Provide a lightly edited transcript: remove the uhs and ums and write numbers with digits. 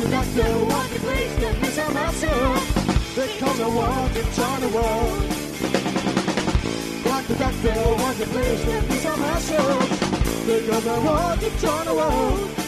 the doctor, won't you please give me some answer? Because I want to join the world. Like the doctor, won't you please give me some answer? Because I want to join the world.